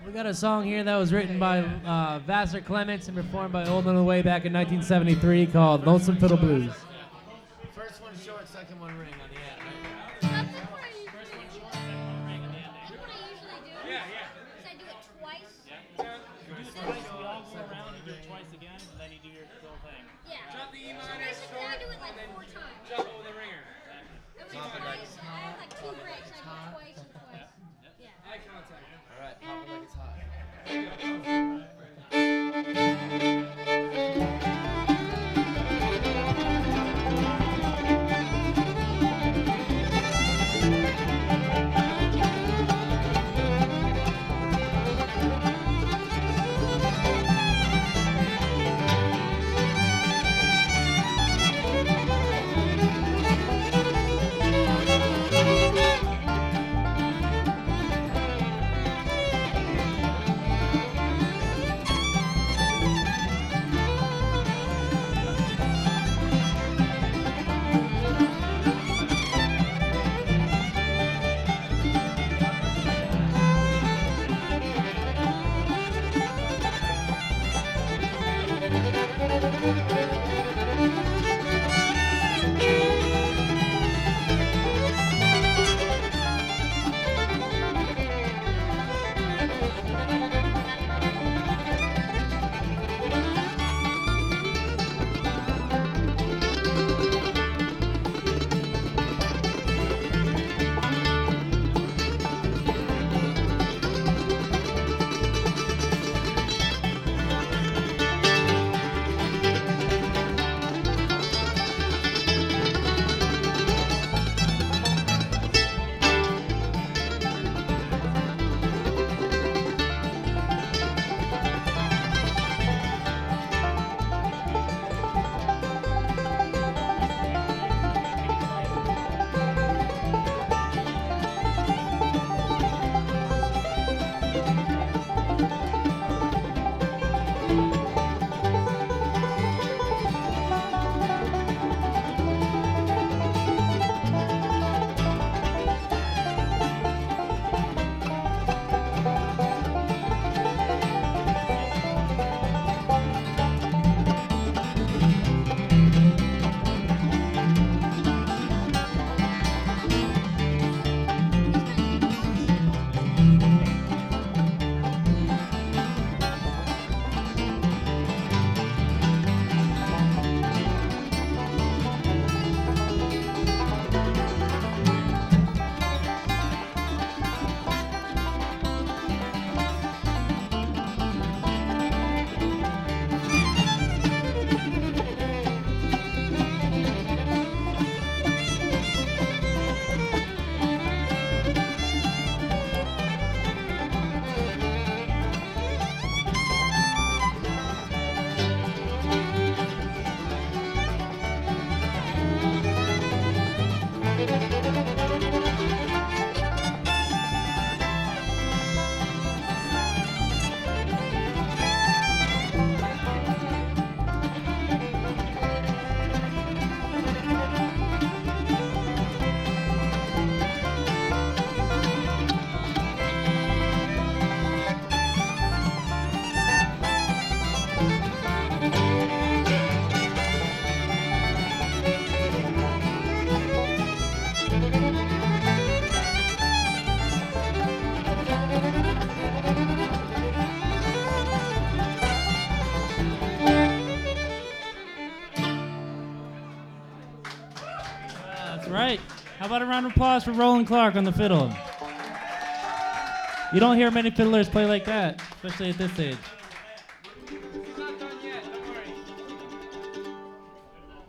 We got a song here that was written by Vassar Clements and performed by Old and Away back in 1973 called Lonesome Fiddle Blues. First one short, second one ring on the end. That's what I usually do. You know what I usually do? Yeah, yeah. Is I do it twice. Yeah. You do it twice, we all go around, you do it twice again, and then you do your whole thing. Yeah. Drop the E So minor, basically, I do it like 4 times. jump over the ringer. I mean, twice. I have like 2 breaks. I do it twice and twice. Yeah. Eye contact. All right, pop it like it's hot. That's right. How about a round of applause for Roland Clark on the fiddle? You don't hear many fiddlers play like that, especially at this age.